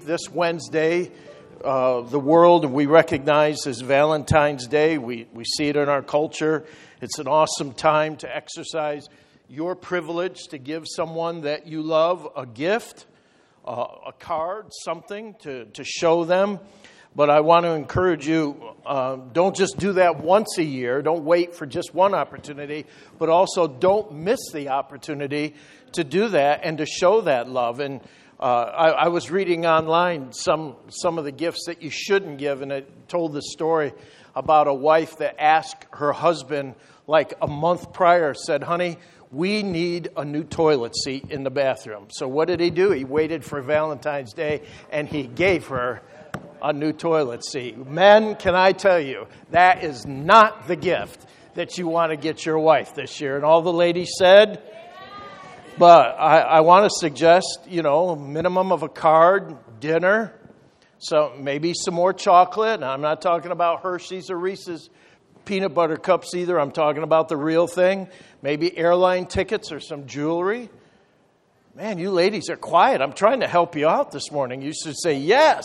This Wednesday, the world we recognize as Valentine's Day. We see it in our culture. It's an awesome time to exercise your privilege to give someone that you love a gift, a card, something to show them. But I want to encourage you, don't just do that once a year. Don't wait for just one opportunity, but also don't miss the opportunity to do that and to show that love. And I was reading online some of the gifts that you shouldn't give, and it told the story about a wife that asked her husband like a month prior, said, "Honey, we need a new toilet seat in the bathroom." So what did he do? He waited for Valentine's Day, and he gave her a new toilet seat. Men, can I tell you, that is not the gift that you want to get your wife this year. And all the ladies said, but I want to suggest, minimum of a card, dinner, so maybe some more chocolate. And I'm not talking about Hershey's or Reese's peanut butter cups either. I'm talking about the real thing. Maybe airline tickets or some jewelry. Man, you ladies are quiet. I'm trying to help you out this morning. You should say yes.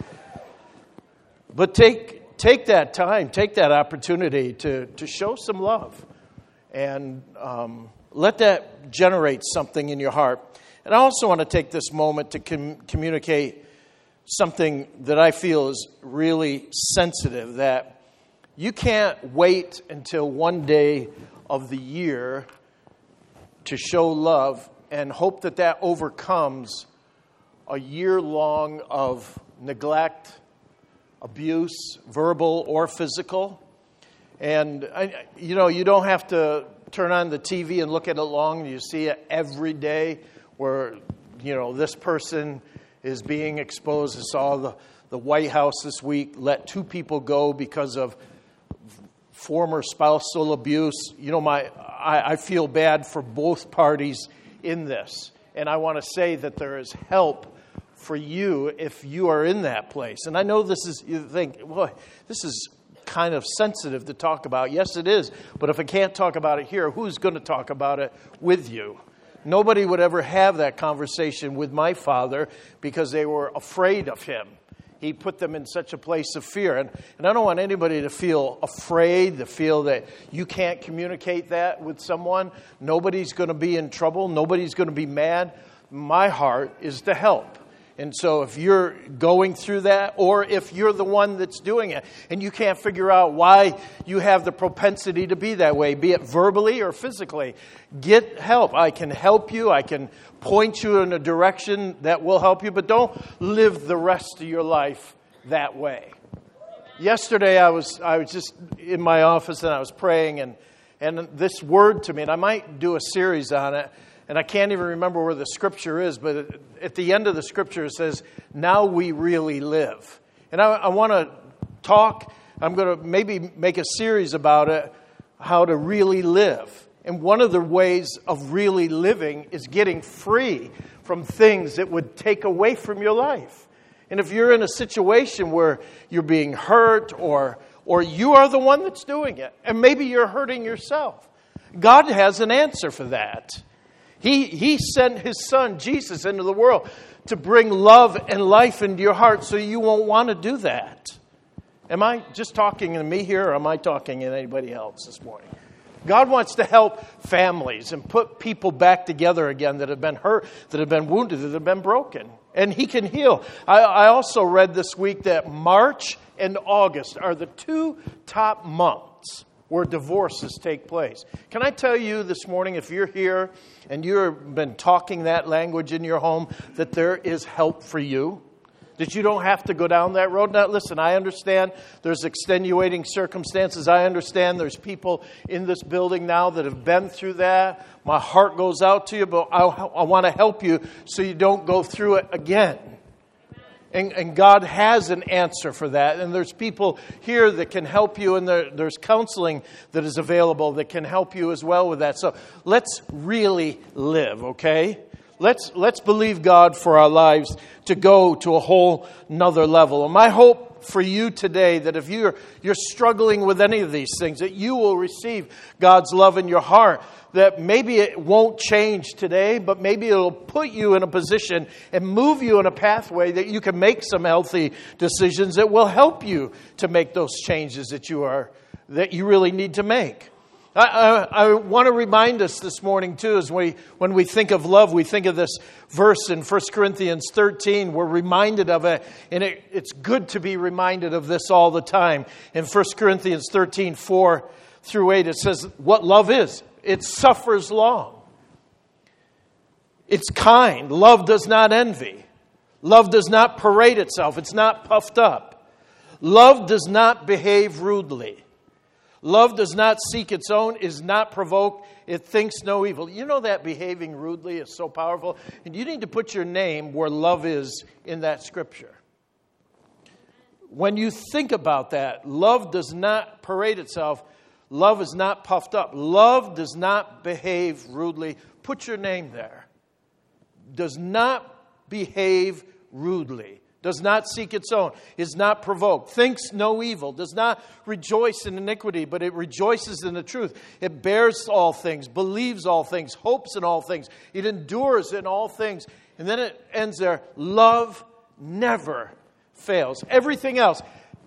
But take that time, take that opportunity to show some love. And let that generate something in your heart. And I also want to take this moment to communicate something that I feel is really sensitive, that you can't wait until one day of the year to show love and hope that overcomes a year long of neglect, abuse, verbal or physical. And, you don't have to turn on the TV and look at it long. You see it every day where, this person is being exposed. I saw the White House this week let 2 people go because of former spousal abuse. I feel bad for both parties in this. And I want to say that there is help for you if you are in that place. And I know you think, boy, this is kind of sensitive to talk about. Yes, it is. But if I can't talk about it here, who's going to talk about it with you? Nobody would ever have that conversation with my father because they were afraid of him. He put them in such a place of fear. And I don't want anybody to feel afraid, to feel that you can't communicate that with someone. Nobody's going to be in trouble. Nobody's going to be mad. My heart is to help. And so if you're going through that, or if you're the one that's doing it, and you can't figure out why you have the propensity to be that way, be it verbally or physically, get help. I can help you. I can point you in a direction that will help you, but don't live the rest of your life that way. Yesterday, I was just in my office, and I was praying, and this word to me, and I might do a series on it, and I can't even remember where the scripture is, but at the end of the scripture it says, "Now we really live." And I want to talk, I'm going to maybe make a series about it, how to really live. And one of the ways of really living is getting free from things that would take away from your life. And if you're in a situation where you're being hurt or you are the one that's doing it, and maybe you're hurting yourself, God has an answer for that. He sent His Son, Jesus, into the world to bring love and life into your heart so you won't want to do that. Am I just talking to me here, or am I talking to anybody else this morning? God wants to help families and put people back together again that have been hurt, that have been wounded, that have been broken. And He can heal. I also read this week that March and August are the 2 top months where divorces take place. Can I tell you this morning, if you're here and you've been talking that language in your home, that there is help for you? That you don't have to go down that road? Now, listen, I understand there's extenuating circumstances. I understand there's people in this building now that have been through that. My heart goes out to you, but I want to help you so you don't go through it again. And God has an answer for that. And there's people here that can help you. And there's counseling that is available that can help you as well with that. So let's really live, okay? Let's believe God for our lives to go to a whole nother level. And my hope for you today, that if you're struggling with any of these things, that you will receive God's love in your heart, that maybe it won't change today, but maybe it'll put you in a position and move you in a pathway that you can make some healthy decisions that will help you to make those changes that you really need to make. I want to remind us this morning, too, as when we think of love, we think of this verse in 1 Corinthians 13. We're reminded of it, and it's good to be reminded of this all the time. In 1 Corinthians 13, 4 through 8, it says what love is. It suffers long. It's kind. Love does not envy. Love does not parade itself. It's not puffed up. Love does not behave rudely. Love does not seek its own, is not provoked, it thinks no evil. You know that behaving rudely is so powerful? And you need to put your name where love is in that scripture. When you think about that, love does not parade itself. Love is not puffed up. Love does not behave rudely. Put your name there. Does not behave rudely. Does not seek its own, is not provoked, thinks no evil, does not rejoice in iniquity, but it rejoices in the truth. It bears all things, believes all things, hopes in all things. It endures in all things. And then it ends there, love never fails. Everything else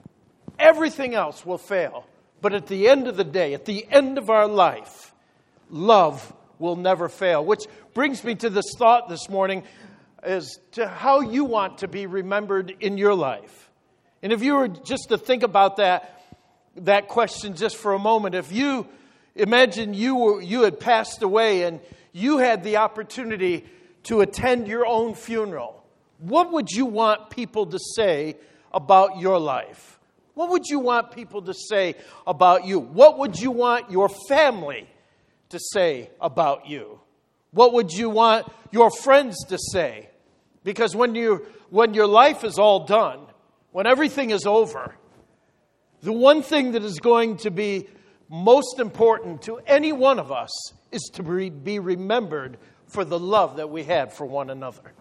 will fail. But at the end of the day, at the end of our life, love will never fail. Which brings me to this thought this morning, as to how you want to be remembered in your life. And if you were just to think about that question just for a moment, if you imagine you had passed away and you had the opportunity to attend your own funeral, what would you want people to say about your life? What would you want people to say about you? What would you want your family to say about you? What would you want your friends to say? Because when your life is all done, when everything is over, the one thing that is going to be most important to any one of us is to be remembered for the love that we had for one another.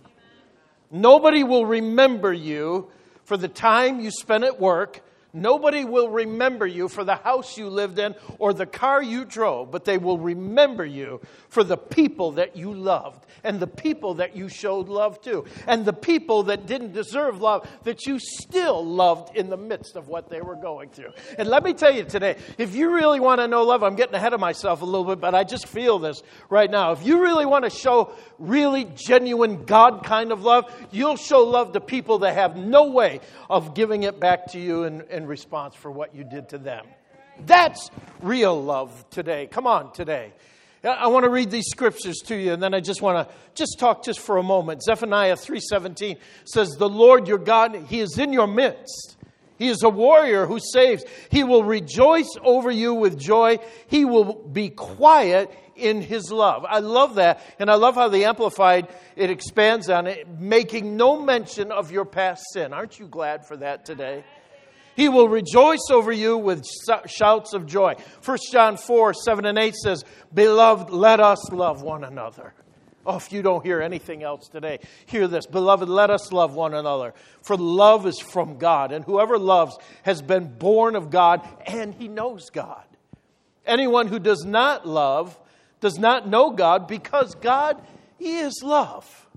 Nobody will remember you for the time you spent at work. Nobody will remember you for the house you lived in or the car you drove, but they will remember you for the people that you loved and the people that you showed love to and the people that didn't deserve love that you still loved in the midst of what they were going through. And let me tell you today, if you really want to know love, I'm getting ahead of myself a little bit, but I just feel this right now. If you really want to show really genuine God kind of love, you'll show love to people that have no way of giving it back to you in response for what you did to them. That's real love today. Come on, today. I want to read these scriptures to you, and then I just want to talk for a moment. Zephaniah 3:17 says, "The Lord your God, He is in your midst. He is a warrior who saves. He will rejoice over you with joy. He will be quiet in His love." I love that, and I love how the Amplified, it expands on it, making no mention of your past sin. Aren't you glad for that today? He will rejoice over you with shouts of joy. 1 John 4:7-8 says, "Beloved, let us love one another." Oh, if you don't hear anything else today, hear this. "Beloved, let us love one another. For love is from God, and whoever loves has been born of God, and he knows God. Anyone who does not love does not know God, because God, He is love."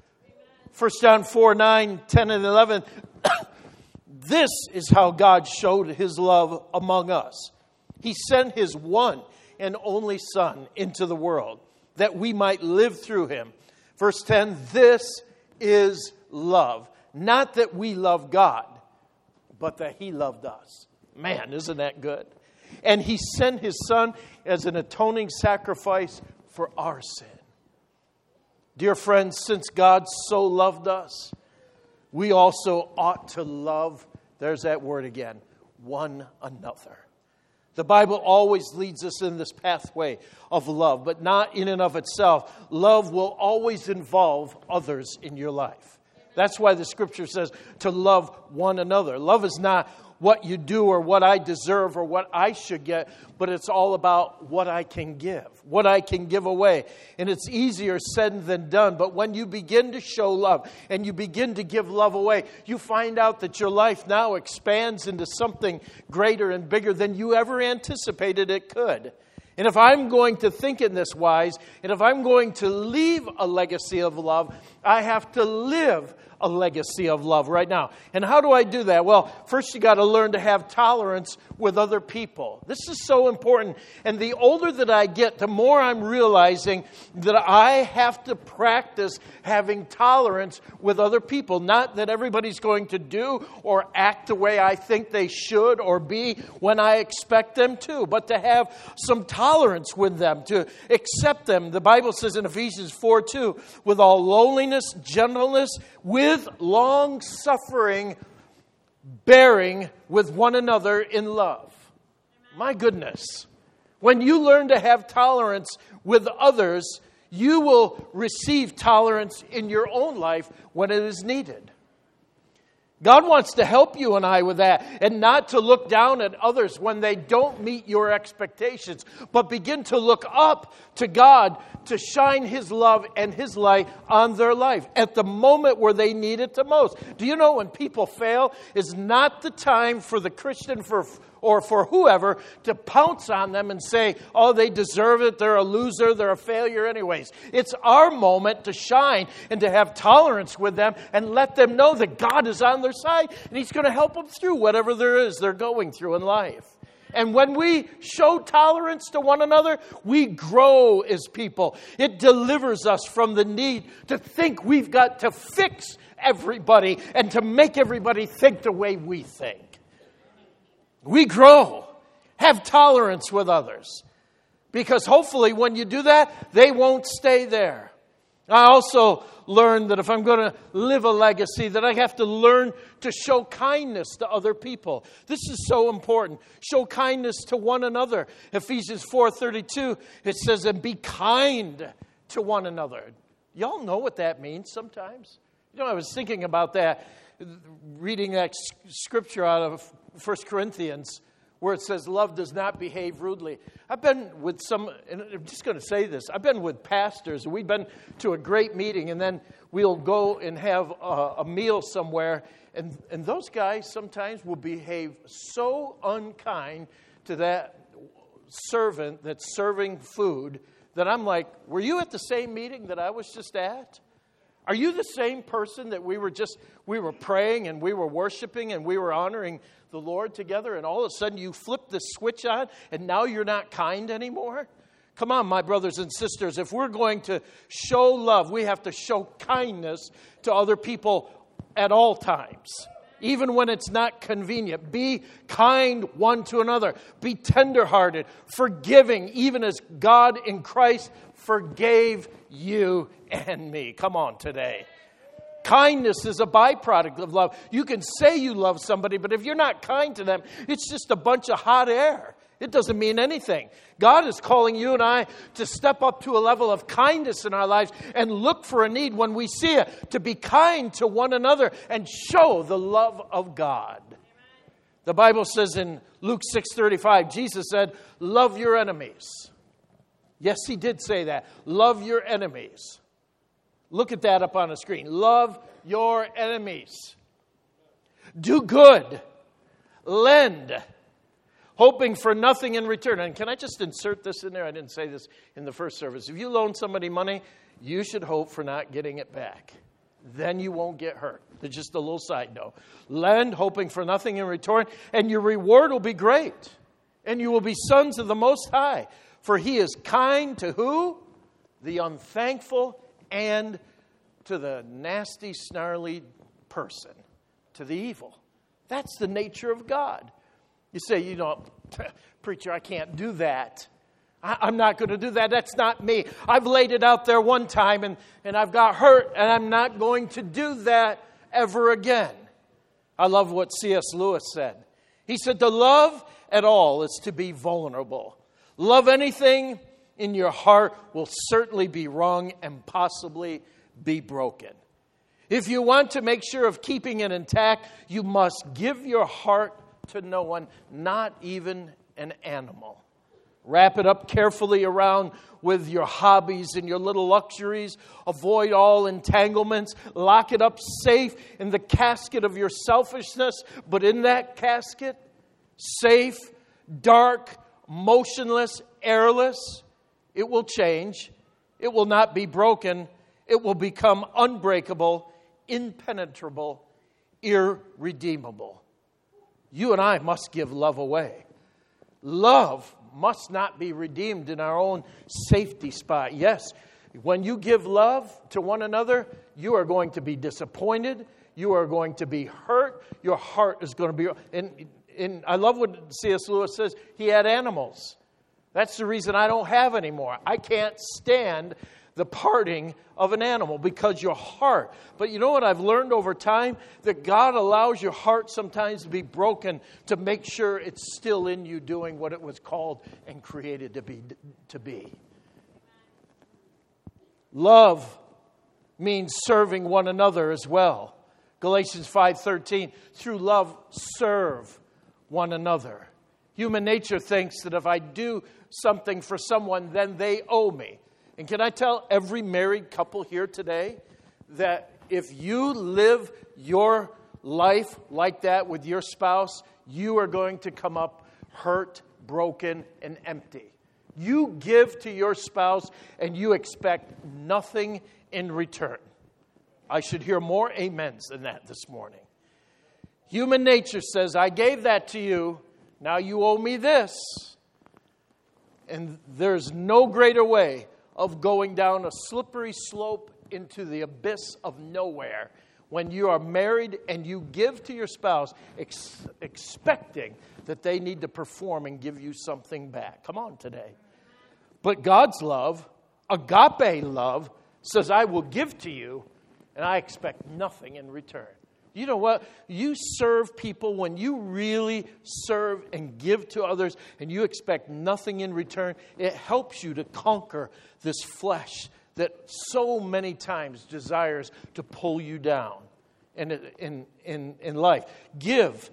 1 John 4:9, 10, and 11 This is how God showed His love among us. He sent His one and only Son into the world that we might live through Him. Verse 10, this is love. Not that we love God, but that He loved us. Man, isn't that good? And He sent His Son as an atoning sacrifice for our sin. Dear friends, since God so loved us, we also ought to love, there's that word again, one another. The Bible always leads us in this pathway of love, but not in and of itself. Love will always involve others in your life. That's why the Scripture says to love one another. Love is not what you do or what I deserve or what I should get, but it's all about what I can give, what I can give away. And it's easier said than done, but when you begin to show love and you begin to give love away, you find out that your life now expands into something greater and bigger than you ever anticipated it could. And if I'm going to think in this wise, and if I'm going to leave a legacy of love, I have to live a legacy of love right now. And how do I do that? Well, first you got to learn to have tolerance with other people. This is so important. And the older that I get, the more I'm realizing that I have to practice having tolerance with other people. Not that everybody's going to do or act the way I think they should or be when I expect them to, but to have some tolerance with them, to accept them. The Bible says in Ephesians 4:2, with all lowliness, gentleness, with long suffering, bearing with one another in love. My goodness. When you learn to have tolerance with others, you will receive tolerance in your own life when it is needed. God wants to help you and I with that, and not to look down at others when they don't meet your expectations, but begin to look up to God to shine His love and His light on their life at the moment where they need it the most. Do you know when people fail is not the time for the Christian or for whoever to pounce on them and say, oh, they deserve it, they're a loser, they're a failure anyways. It's our moment to shine and to have tolerance with them and let them know that God is on their side and He's going to help them through whatever there is they're going through in life. And when we show tolerance to one another, we grow as people. It delivers us from the need to think we've got to fix everybody and to make everybody think the way we think. We grow. Have tolerance with others. Because hopefully when you do that, they won't stay there. I also learned that if I'm going to live a legacy, that I have to learn to show kindness to other people. This is so important. Show kindness to one another. Ephesians 4:32, it says, and be kind to one another. Y'all know what that means sometimes. You know, I was thinking about that, reading that scripture out of 1 Corinthians, where it says, love does not behave rudely. I've been with some, and I'm just going to say this, I've been with pastors, and we've been to a great meeting, and then we'll go and have a meal somewhere, and those guys sometimes will behave so unkind to that servant that's serving food that I'm like, were you at the same meeting that I was just at? Are you the same person that we were praying and we were worshiping and we were honoring the Lord together, and all of a sudden you flip the switch on and now you're not kind anymore? Come on, my brothers and sisters, if we're going to show love, we have to show kindness to other people at all times, even when it's not convenient. Be kind one to another. Be tenderhearted, forgiving, even as God in Christ forgave you and me. Come on today. Kindness is a byproduct of love. You can say you love somebody, but if you're not kind to them, it's just a bunch of hot air. It doesn't mean anything. God is calling you and I to step up to a level of kindness in our lives and look for a need when we see it, to be kind to one another and show the love of God. The Bible says in Luke 6:35, Jesus said, love your enemies. Yes, He did say that. Love your enemies. Look at that up on the screen. Love your enemies. Do good. Lend. Hoping for nothing in return. And can I just insert this in there? I didn't say this in the first service. If you loan somebody money, you should hope for not getting it back. Then you won't get hurt. It's just a little side note. Lend, hoping for nothing in return, and your reward will be great. And you will be sons of the Most High. For He is kind to who? The unthankful, and to the nasty, snarly person, to the evil. That's the nature of God. You say, preacher, I can't do that. I'm not going to do that. That's not me. I've laid it out there one time and I've got hurt, and I'm not going to do that ever again. I love what C.S. Lewis said. He said, to love at all is to be vulnerable. Love anything in your heart will certainly be wrong and possibly be broken. If you want to make sure of keeping it intact, you must give your heart to no one, not even an animal. Wrap it up carefully around with your hobbies and your little luxuries. Avoid all entanglements. Lock it up safe in the casket of your selfishness. But in that casket, safe, dark, motionless, airless, it will change. It will not be broken. It will become unbreakable, impenetrable, irredeemable. You and I must give love away. Love must not be redeemed in our own safety spot. Yes, when you give love to one another, you are going to be disappointed. You are going to be hurt. Your heart is going to be... And I love what C.S. Lewis says. He had animals. That's the reason I don't have any more. I can't stand the parting of an animal because your heart. But you know what I've learned over time? That God allows your heart sometimes to be broken to make sure it's still in you doing what it was called and created to be. Love means serving one another as well. Galatians 5:13, through love serve one another. Human nature thinks that if I do something for someone, then they owe me. And can I tell every married couple here today that if you live your life like that with your spouse, you are going to come up hurt, broken, and empty. You give to your spouse and you expect nothing in return. I should hear more amens than that this morning. Human nature says, I gave that to you, now you owe me this. And there's no greater way of going down a slippery slope into the abyss of nowhere when you are married and you give to your spouse expecting that they need to perform and give you something back. Come on today. But God's love, agape love, says I will give to you and I expect nothing in return. You know what? You serve people when you really serve and give to others and you expect nothing in return. It helps you to conquer this flesh that so many times desires to pull you down in life. Give,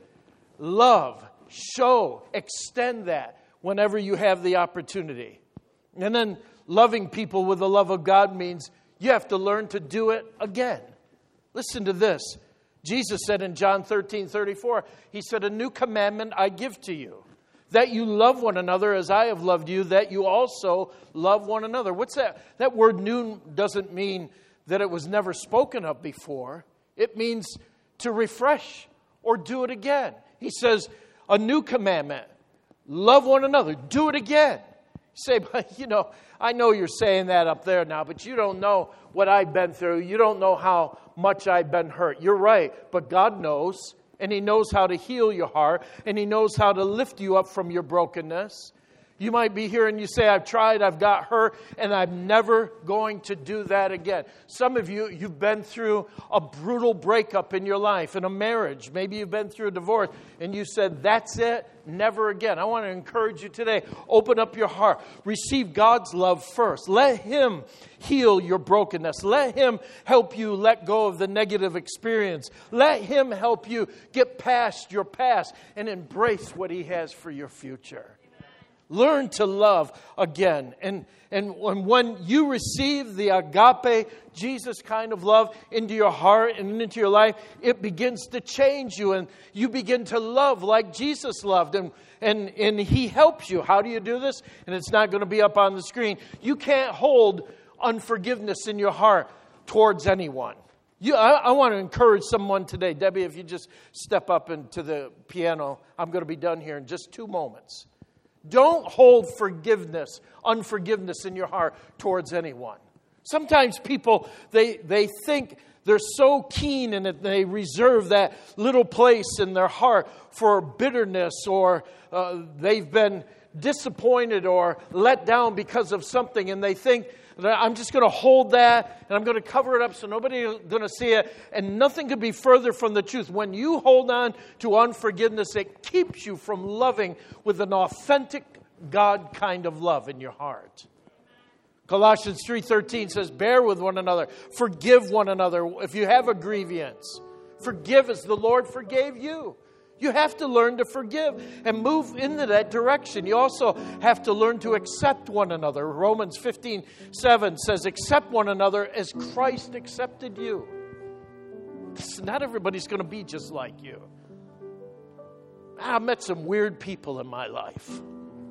love, show, extend that whenever you have the opportunity. And then loving people with the love of God means you have to learn to do it again. Listen to this. Jesus said in John 13:34, He said, a new commandment I give to you, that you love one another as I have loved you, that you also love one another. What's that? That word new doesn't mean that it was never spoken of before. It means to refresh or do it again. He says, a new commandment, love one another, do it again. You say, but I know you're saying that up there now, but you don't know what I've been through. You don't know how much I've been hurt. You're right, but God knows, and He knows how to heal your heart, and He knows how to lift you up from your brokenness. You might be here and you say, I've tried, I've got hurt, and I'm never going to do that again. Some of you, you've been through a brutal breakup in your life, in a marriage. Maybe you've been through a divorce, and you said, that's it, never again. I want to encourage you today. Open up your heart. Receive God's love first. Let Him heal your brokenness. Let Him help you let go of the negative experience. Let Him help you get past your past and embrace what He has for your future. Learn to love again. And when you receive the agape, Jesus kind of love into your heart and into your life, it begins to change you. And you begin to love like Jesus loved. And He helps you. How do you do this? And it's not going to be up on the screen. You can't hold unforgiveness in your heart towards anyone. I want to encourage someone today. Debbie, if you just step up into the piano, I'm going to be done here in just 2 moments. Don't hold unforgiveness in your heart towards anyone. Sometimes people, they think they're so keen and that they reserve that little place in their heart for bitterness, or they've been disappointed or let down because of something, and they think that I'm just going to hold that and I'm going to cover it up so nobody's going to see it. And nothing could be further from the truth. When you hold on to unforgiveness, it keeps you from loving with an authentic God kind of love in your heart. Colossians 3:13 says, bear with one another, forgive one another if you have a grievance. Forgive as the Lord forgave you. You have to learn to forgive and move into that direction. You also have to learn to accept one another. Romans 15:7 says, accept one another as Christ accepted you. Not everybody's going to be just like you. I've met some weird people in my life.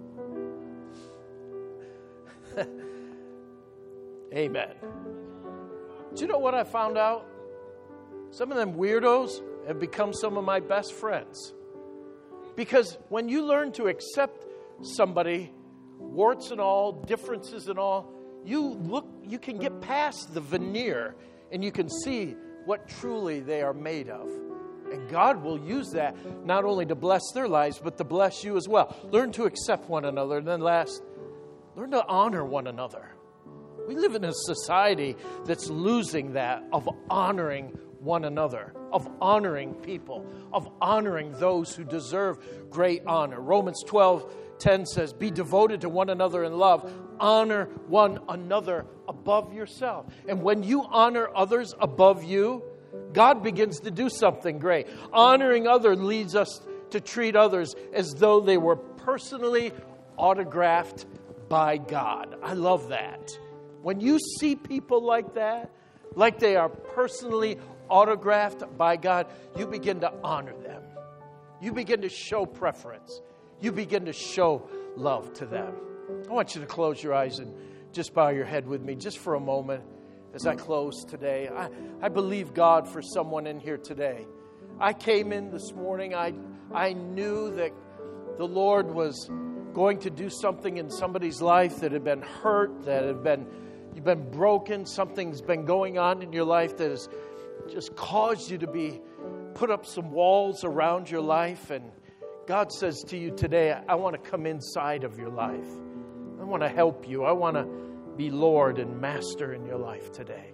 Amen. Do you know what I found out? Some of them weirdos have become some of my best friends. Because when you learn to accept somebody, warts and all, differences and all, you can get past the veneer and you can see what truly they are made of. And God will use that not only to bless their lives, but to bless you as well. Learn to accept one another. And then last, learn to honor one another. We live in a society that's losing that of honoring one another, of honoring people, of honoring those who deserve great honor. Romans 12:10 says, be devoted to one another in love. Honor one another above yourself. And when you honor others above you, God begins to do something great. Honoring others leads us to treat others as though they were personally autographed by God. I love that. When you see people like that, like they are personally autographed by God, you begin to honor them. You begin to show preference. You begin to show love to them. I want you to close your eyes and just bow your head with me just for a moment as I close today. I believe God for someone in here today. I came in this morning. I knew that the Lord was going to do something in somebody's life that had been hurt, that you've been broken. Something's been going on in your life that has just caused you to put up some walls around your life. And God says to you today, I want to come inside of your life. I want to help you. I want to be Lord and Master in your life today.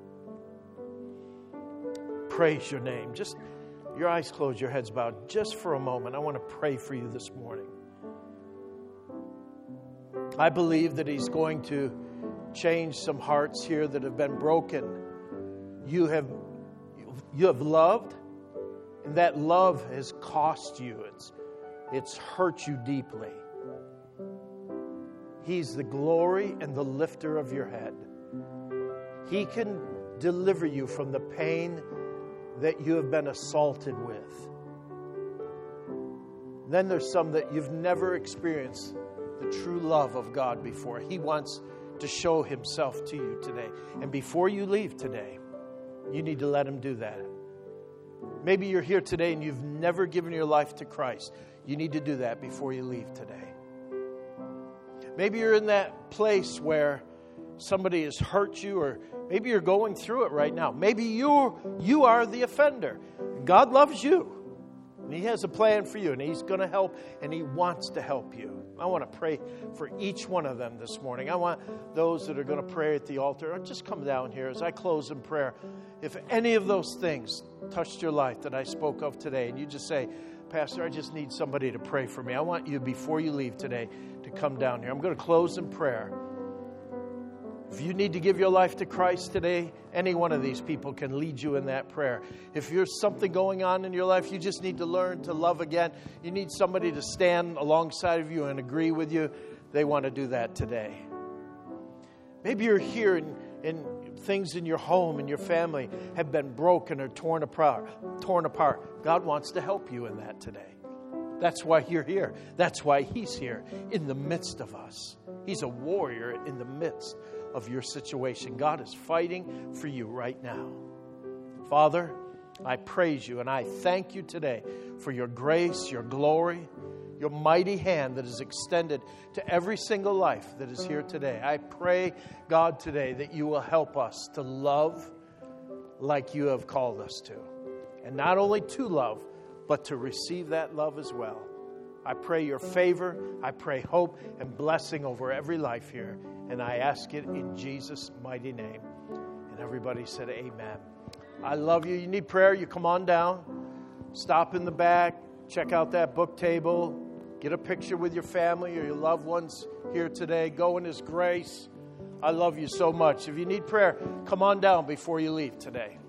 Praise your name. Just your eyes closed, your heads bowed. Just for a moment, I want to pray for you this morning. I believe that He's going to change some hearts here that have been broken. You have loved, and that love has cost you. It's hurt you deeply. He's the glory and the lifter of your head. He can deliver you from the pain that you have been assaulted with. Then there's some that you've never experienced the true love of God before. He wants to show Himself to you today. And before you leave today, you need to let Him do that. Maybe you're here today and you've never given your life to Christ. You need to do that before you leave today. Maybe you're in that place where somebody has hurt you, or maybe you're going through it right now. Maybe you are the offender. God loves you, and He has a plan for you, and He's going to help, and He wants to help you. I want to pray for each one of them this morning. I want those that are going to pray at the altar, just come down here as I close in prayer. If any of those things touched your life that I spoke of today, and you just say, Pastor, I just need somebody to pray for me. I want you, before you leave today, to come down here. I'm going to close in prayer. If you need to give your life to Christ today, any one of these people can lead you in that prayer. If there's something going on in your life, you just need to learn to love again. You need somebody to stand alongside of you and agree with you. They want to do that today. Maybe you're here and things in your home and your family have been broken or torn apart. God wants to help you in that today. That's why you're here. That's why He's here in the midst of us. He's a warrior in the midst of your situation. God is fighting for you right now. Father, I praise you and I thank you today for your grace, your glory, your mighty hand that is extended to every single life that is here today. I pray, God, today that you will help us to love like you have called us to. And not only to love, but to receive that love as well. I pray your favor, I pray hope and blessing over every life here. And I ask it in Jesus' mighty name. And everybody said amen. I love you. You need prayer, you come on down. Stop in the back. Check out that book table. Get a picture with your family or your loved ones here today. Go in His grace. I love you so much. If you need prayer, come on down before you leave today.